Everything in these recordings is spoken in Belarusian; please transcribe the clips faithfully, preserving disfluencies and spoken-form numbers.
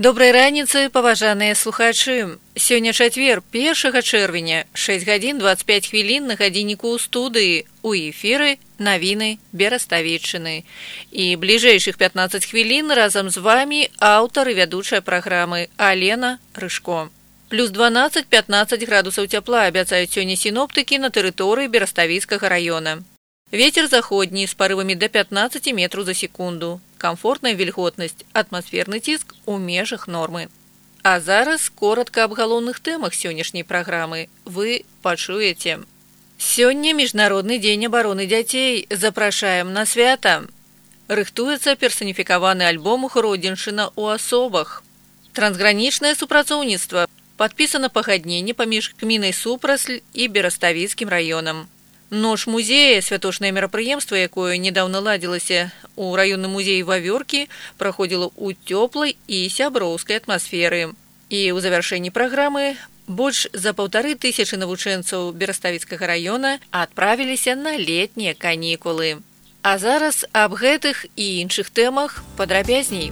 Добрай раніцы, паважаныя слухачы. Сёння чацвер, першага чэрвеня, шэсць гадзін дваццаць пяць хвілін на гадзінніку ў студыі. У эфіры навіны Бераставіччыны. І бліжэйшых пятнаццаць хвілін разам з вамі аўтар і вядучая праграмы Алена Рыжко. Плюс дванаццаць-пятнаццаць градусаў цяпла абяцаюць сёння сіноптыкі на тэрыторыі Бераставіцкага раёна. Ветер заходні з парывамі да пятнаццаці метраў за секунду. Комфортная вільготнасць, атмасферны ціск у межах нормы. А зараз коротка аб галоўных тэмах сённяшняй праграмы вы пачуеце. Сёння Міжнародны дзень абароны дзяцей. Запрашаем на свята. Рыхтуецца персаніфікаваны альбом «Гродзеншчына ў асобах». Трансгранічнае супрацоўніцтва. Падпісана пагадненне паміж гмінай Супрасль і Бераставіцкім раёнам. Ноч музея, святочнае мерапрыемства, якое недаўна ладзілася ў раённым музеі Вавёркі, праходзіла ў цёплай і сяброўскай атмасферы. І ў завяршэнні праграмы больш за паўтары тысячы навучэнцаў Бераставіцкага раёна адправіліся на летнія канікулы. А зараз аб гэтых і іншых тэмах падрабязней.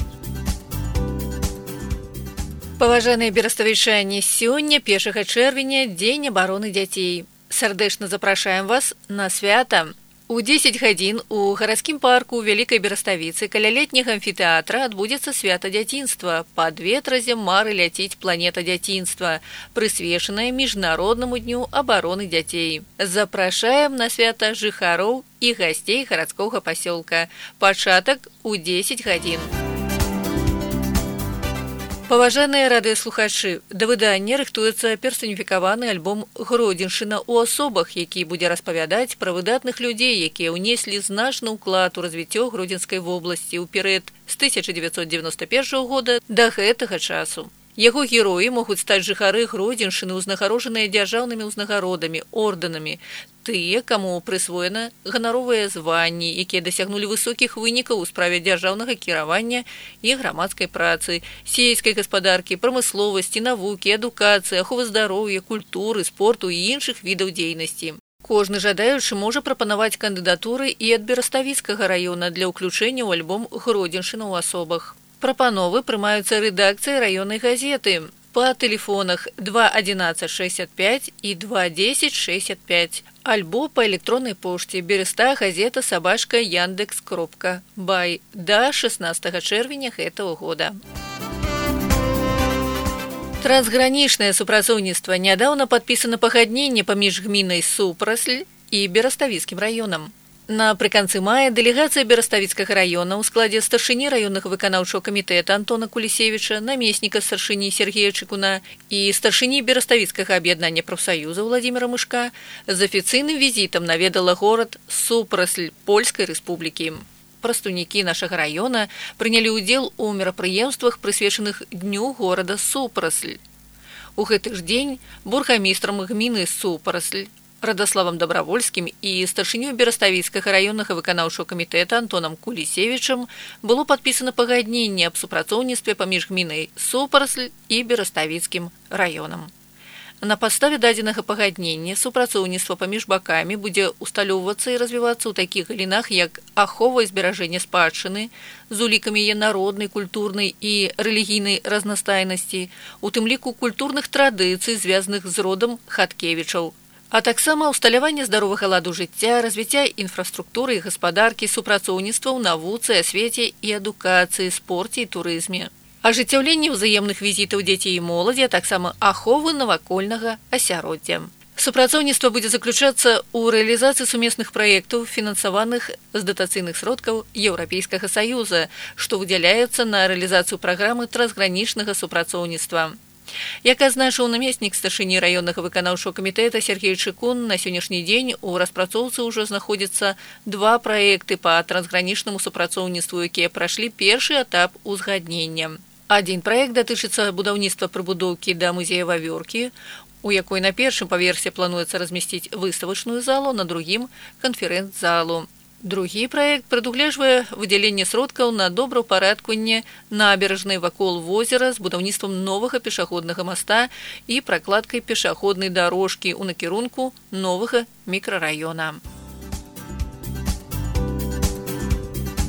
Паважаныя бераставічане, сёння першага чэрвеня дзень абароны дзяцей. Сардэчна запрашаем вас на свята. У дзесяць гадзін у гарадскім парку ў Вялікай Бераставіцы каля летняга амфітэатра адбудзецца свята дзяцінства. Пад ветразем мары ляціць планета дзяцінства, прысвечаная Міжнароднаму дню абароны дзяцей. Запрашаем на свята жыхароў і гасцей гарадскога пасёлка. Пачатак у дзесяць гадзін. Паважаныя радыёслухачы, да выдання рыхтуецца персаніфікаваны альбом «Гродзеншчына ў асобах», які будзе распавядаць пра выдатных людзей, якія ўнеслі значны ўклад у развіццё Гродзенскай вобласці ў перыяд з тысяча дзевяцьсот дзевяноста першага года да гэтага часу. Яго героі могуць стаць жыхары Гродзеншчыны, узнагароджаныя дзяржаўнымі ўзнагародамі, ордэнамі, тыя, каму прысвоена ганаровыя званні, якія дасягнулі высокіх вынікаў у справе дзяржаўнага кіравання і грамадскай працы, сельскай гаспадаркі, прамысловасці, навукі, адукацыі, аховы здароўя, культуры, спорту і іншых відаў дзейнасці. Кожны жадаючы можа прапанаваць кандыдатуры і ад Бераставіцкага раёна для ўключэння ў альбом «Гродзеншчына ў асобах». Прапановы прымаюцца рэдакцыяй раённай газеты па тэлефонах два адзінаццаць шэсцьдзесят пяць і два дзесяць шэсцьдесят пяць, альбо па электроннай пошце береста газета сабачка яндекс кропка бай да шаснаццатага чэрвеня гэтага года. Трансгранічнае супрацоўніцтва. Нядаўна падпісана пагадненне паміж гмінай Супрасль і Бераставіцкім раёнам. Напрыканцы мая дэлегацыя Бераставіцкага раёна ў складзе старшыні раённага выканаўчага камітэта Антона Кулісевіча, намесніка старшыні Сергея Чыкуна і старшыні Бераставіцкага аб'яднання прафсаюза Владзіміра Мышка з афіцыйным візітам наведала горад Супрасль Польскай рэспублікі. Прадстаўнікі нашага раёна прынялі ўдзел у мерапрыемствах, прысвечаных дню горада Супрасль. У гэты ж дзень бургамістрам гміны Супрасль Радаславам Дабравольскім і старшынёй Бераставіцкага раённага выканаўчага камітэта Антонам Кулісевічам было падпісана пагадненне аб супрацоўніцтве паміж гмінай Супрасль і Бераставіцкім раёнам. На падставе дадзенага пагаднення супрацоўніцтва паміж бакамі будзе усталёўвацца і развівацца ў такіх галінах, як ахова і зберажэнне спадчыны з улікамі яе народнай, культурнай і рэлігійнай разнастайнасці, у тым ліку культурных традыцый, звязаных з родам Хаткевічаў, а таксама ўсталяванне здаровага ладу жыцця, развіцця інфраструктуры і гаспадаркі, супрацоўніцтва ў навуцы, асвеце і адукацыі, спорце і турызме, ажыццяўленне ўзаемных візітаў дзяцей і моладзі, а таксама аховы навакольнага асяроддзя. Супрацоўніцтва будзе заключацца ў рэалізацыі сумесных праектаў, фінансаваных з датацыйных сродкаў Еўрапейскага Саюза, што выдзяляецца на рэалізацыю праграмы трансгранічнага супрацоўніцтва. Як азначыў намеснік старшыні раённага выканаўчага камітэта Сергей Чыкун, на сённяшні дзень у распрацоўцы ўжо знаходзяцца два праекты па трансгранічнаму супрацоўніцтву, якія прайшлі першы этап узгаднення. Адзін праект датычыцца будаўніцтва прыбудоўкі да музея Вавёркі, у якой на першым паверсе плануецца размясціць выставачную залу, на другім канферэнц-залу. Другі праект прадугледжвае выдзяленне сродкаў на добраўпарадкаванне набярэжнай вакол возера з будаўніцтвам новага пешаходнага моста і пракладкай пешаходнай дарожкі ў накірунку новага мікрараёна.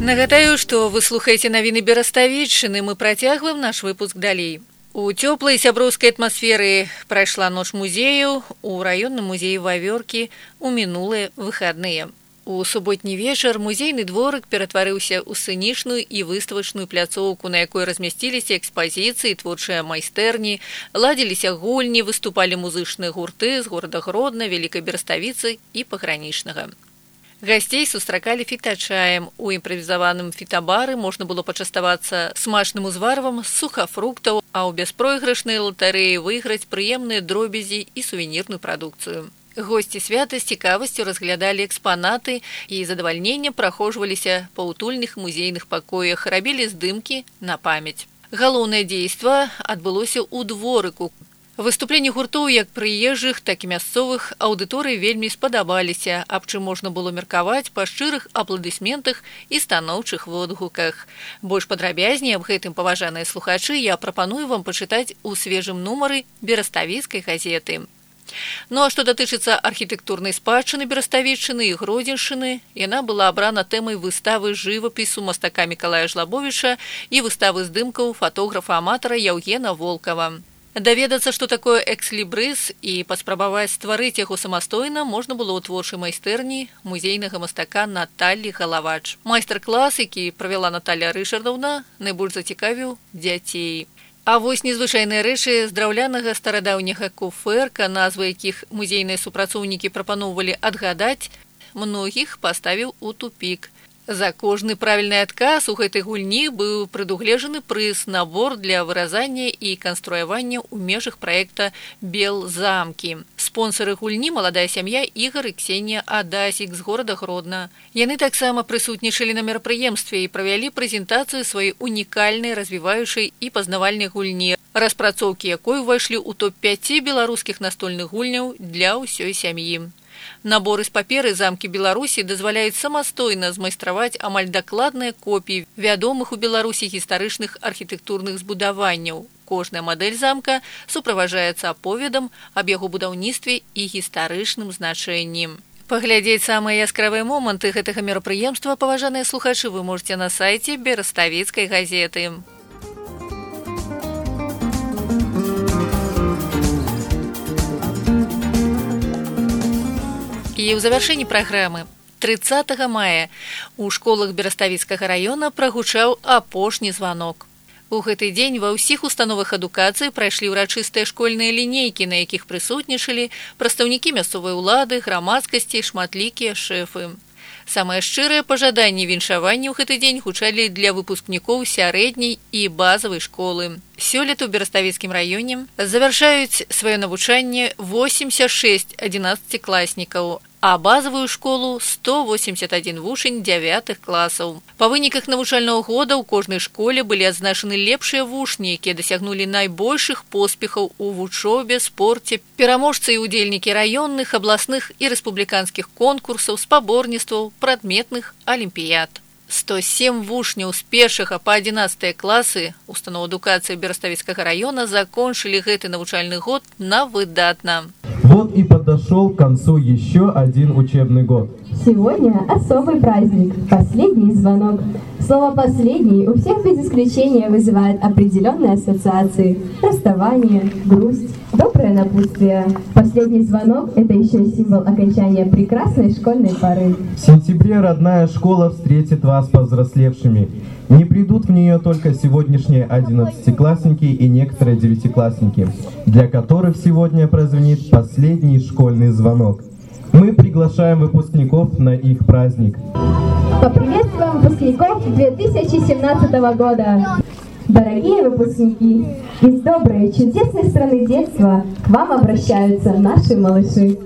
Нагадаю, што вы слухаеце навіны Бераставіччыны, мы працягваем наш выпуск далей. У цёплай сяброўскай атмасферы прайшла ноч музею у раённым музеі Вавёркі ў мінулыя выхадныя. У суботні вечар музейны дворык ператварыўся ў сцэнічную і выставачную пляцоўку, на якой размясціліся экспазіцыі, творчыя майстэрні, ладзіліся гульні, выступалі музычныя гурты з горада Гродна, Вялікай Бераставіцы і пагранічнага. Гасцей сустракалі фітачаем. У імправізаваным фітабары можна было пачаставацца смачным узварвам з сухафруктаў, а ў бяспройгрышнай латарэі выйграць прыемныя дробязі і сувенірную прадукцыю. Госці свята з цікавасцю разглядалі экспанаты і задавальненнем прахожваліся па утульных музейных пакоях, рабілі здымкі на памяць. Галоўнае дзейства адбылося ў дворыку. Выступленні гуртоў як прыезджых, так і мясцовых аўдыторыі вельмі спадабаліся, аб чым можна было меркаваць па шчырых апладысментах і станоўчых водгуках. Больш падрабязней аб гэтым, паважаныя слухачы, я прапаную вам пачытаць у свежым нумары Бераставіцкай газеты. Ну а што датычыцца архітэктурнай спадчыны Бераставіччыны і Гродзеншчыны, яна была абрана тэмай выставы жывапісу мастака Мікалая Жлабовіча і выставы здымкаў фатографа-аматара Яўгена Волкава. Даведацца, што такое экслібрыс і паспрабаваць стварыць яго самастойна можна было ў творчай майстэрні музейнага мастака Наталлі Галавач. Майстар-клас, які правяла Наталля Рышардаўна, найбольш зацікавіў дзяцей. А вось незвычайныя рэчы з драўлянага старадаўняга куфэрка, назвы якіх музейныя супрацоўнікі прапаноўвалі адгадаць, многіх паставіў у тупік. За кожны правільны адказ у гэтай гульні быў прадугледжаны прыз, набор для выразання і канструявання ў межах праекта «Белзамкі». Спонсары гульні – маладая сям'я Ігар і Ксенія Адасік з горада Гродна. Яны таксама прысутнічалі на мерапрыемстве і правялі прэзентацыю сваёй унікальнай, развіваючай і пазнавальнай гульні, распрацоўкі якой увайшлі ў топ пяць беларускіх настольных гульняў для ўсёй сям'і. Наборы з паперы замкі Беларусі дазваляюць самастойна змайстраваць амаль дакладныя копіі вядомых у Беларусі гістарычных архітэктурных збудаванняў. Кожная мадэль замка суправаджаецца аповедам аб яго будаўніцтве і гістарычным значэнні. Паглядзець самыя яскравыя моманты гэтага мерапрыемства, паважаныя слухачы, вы можаце на сайце Бераставіцкай газеты. І ў завяршэнні праграмы трыццатага мая у школах Бераставіцкага раёна прагучаў апошні званок. У гэты дзень ва ўсіх установах адукацыі прайшлі ўрачыстыя школьныя лінейкі, на якіх прысутнічалі прадстаўнікі мясцовай улады, грамадскасці, шматлікія шэфы. Самыя шчырыя пажаданні віншавання ў гэты дзень гучалі для выпускнікоў сярэдняй і базавай школы. Сёлета ў Бераставіцкім раёне завяршаюць сваё навучанне восемьдесят шесть адзінаццацікласнікаў, а базавую школу сто восемьдесят один вучань дзявятых класаў. Па выніках навучальнага года ў кожнай школе былі адзначаны лепшыя вучні, якія дасягнулі найбольшых поспехаў у вучобе, спорце, пераможцы і удзельнікі раённых, абласных і рэспубліканскіх конкурсаў, спаборніцтваў, прадметных алімпіяд. сто сем вучняў з першага па адзінаццатыя класы устаноў адукацыі Бераставіцкага раёна закончылі гэты навучальны год на выдатна. Вот и подошел к концу еще один учебный год. Сегодня особый праздник, последний звонок. Слово «последний» у всех без исключения вызывает определенные ассоциации. Расставание, грусть, доброе напутствие. Последний звонок – это еще и символ окончания прекрасной школьной поры. В сентябре родная школа встретит вас повзрослевшими. Не придут в нее только сегодняшние одиннадцатиклассники и некоторые девятиклассники, для которых сегодня прозвенит последний школьный звонок. Мы приглашаем выпускников на их праздник. Поприветствуем выпускников две тысячи семнадцатого года. Дорогие выпускники, из доброй, чудесной страны детства к вам обращаются наши малыши.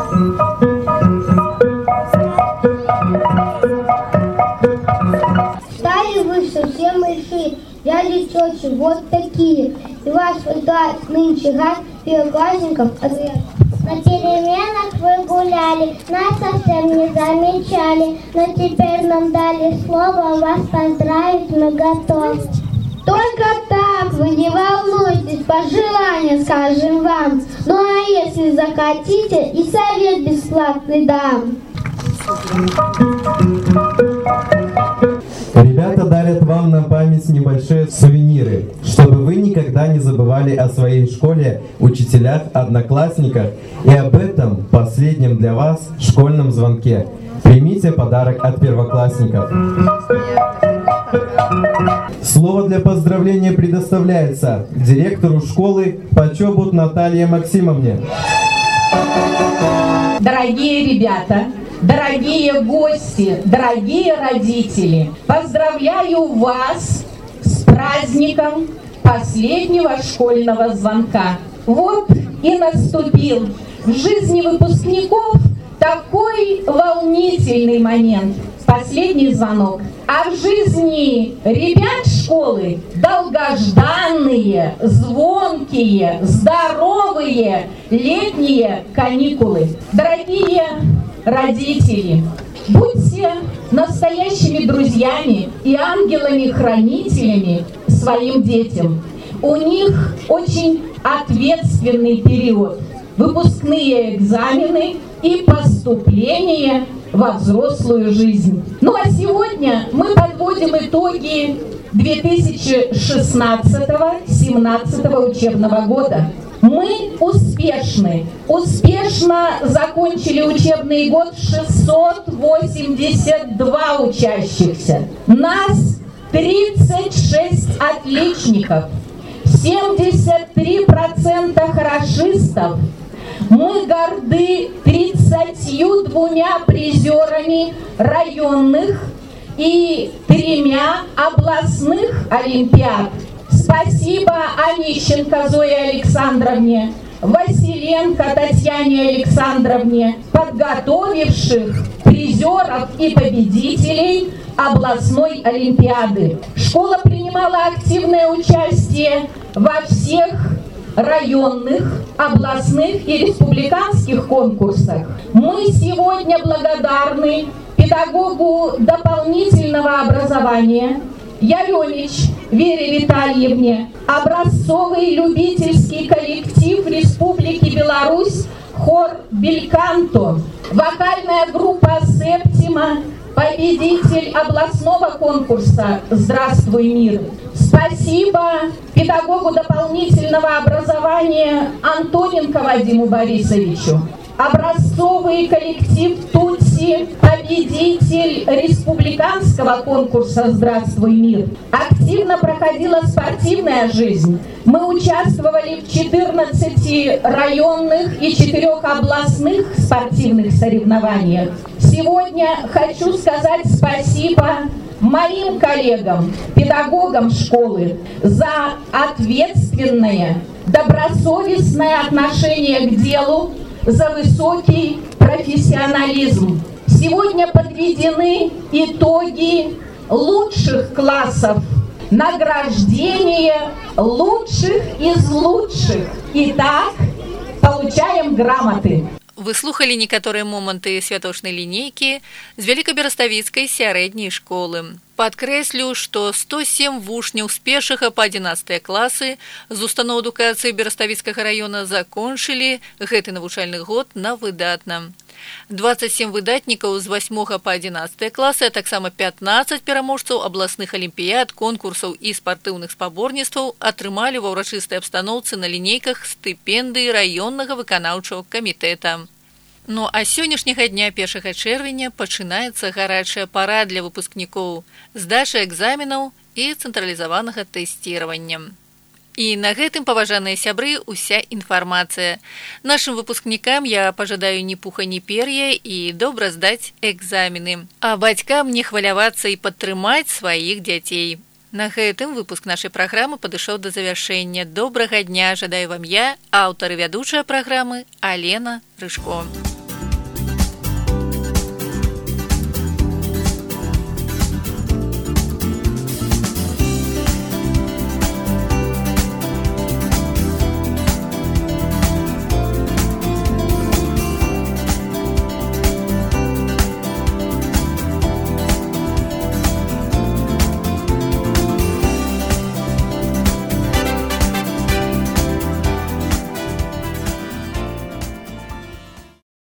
Стали вы совсем большие, взяли тетю вот такие, и ваш класс нынче гад первоклассников ответ. На переменах вы гуляли, нас совсем не замечали, но теперь нам дали слово, вас поздравить мы готовы. Только так, вы не волнуйтесь, пожелания скажем вам, ну а если захотите, и совет бесплатный дам. Ребята дарят вам на память небольшие сувениры, чтобы вы никогда не забывали о своей школе, учителях, одноклассниках и об этом последнем для вас школьном звонке. Примите подарок от первоклассников. Слово для поздравления предоставляется директору школы Почобут Наталье Максимовне. Дорогие ребята, дорогие гости, дорогие родители, поздравляю вас с праздником последнего школьного звонка. Вот и наступил в жизни выпускников такой волнительный момент. Последний звонок. А в жизни ребят школы долгожданные, звонкие, здоровые летние каникулы. Дорогие родители, будьте настоящими друзьями и ангелами-хранителями своим детям. У них очень ответственный период. Выпускные экзамены и поступление во взрослую жизнь. Ну а сегодня мы подводим итоги две тысячи шестнадцатого — две тысячи семнадцатого учебного года. Мы успешны, успешно закончили учебный год шестьсот восемьдесят два учащихся. Нас тридцать шесть отличников, семьдесят три процента хорошистов. Мы горды тридцатью двумя призерами районных и тремя областных олимпиад. Спасибо Онищенко Зое Александровне, Василенко Татьяне Александровне, подготовивших призеров и победителей областной олимпиады. Школа принимала активное участие во всех районных, областных и республиканских конкурсах. Мы сегодня благодарны педагогу дополнительного образования Яремич Вере Витальевне, образцовый любительский коллектив Республики Беларусь хор Бельканто, вокальная группа Септима, победитель областного конкурса «Здравствуй, мир». Спасибо педагогу дополнительного образования Антоненко Вадиму Борисовичу. Образцовый коллектив «Тутси», победитель республиканского конкурса «Здравствуй, мир». Активно проходила спортивная жизнь. Мы участвовали в четырнадцати районных и четырех областных спортивных соревнованиях. Сегодня хочу сказать спасибо моим коллегам, педагогам школы за ответственное, добросовестное отношение к делу, за высокий профессионализм. Сегодня подведены итоги лучших классов, награждение лучших из лучших. Итак, получаем грамоты. Вы слухали некаторыя моманты святочнай лінейкі з Вялікабераставіцкай сярэдняй школы. Падкрэслю, што сто сем вучняў з першага па адзінаццатыя класы з устаноў адукацыі Бераставіцкага раёна закончылі гэты навучальны год на выдатна. дваццаць сем выдатнікаў з васьмога па адзінаццатыя класы, а таксама пятнаццаць пераможцаў абласных алімпіяд, конкурсаў і спартыўных спаборніцтваў атрымалі ва ўрачыстай абстаноўцы на лінейках стыпендыі раённага выканаўчага камітэта. Ну а з сённяшняга дня першага чэрвеня пачынаецца гарачая пара для выпускнікоў, здача экзаменаў і цэнтралізаванага тэсціравання. І на гэтым, паважаныя сябры, уся інфармацыя. Нашым выпускнікам я пажадаю ні пуха, ні пер'я і добра здаць экзамены. А бацькам не хвалявацца і падтрымаць сваіх дзяцей. На гэтым выпуск нашай праграмы падышоў да завяршэння. Добрага дня жадаю вам я, аўтар і вядучая праграмы Алена Рыжко.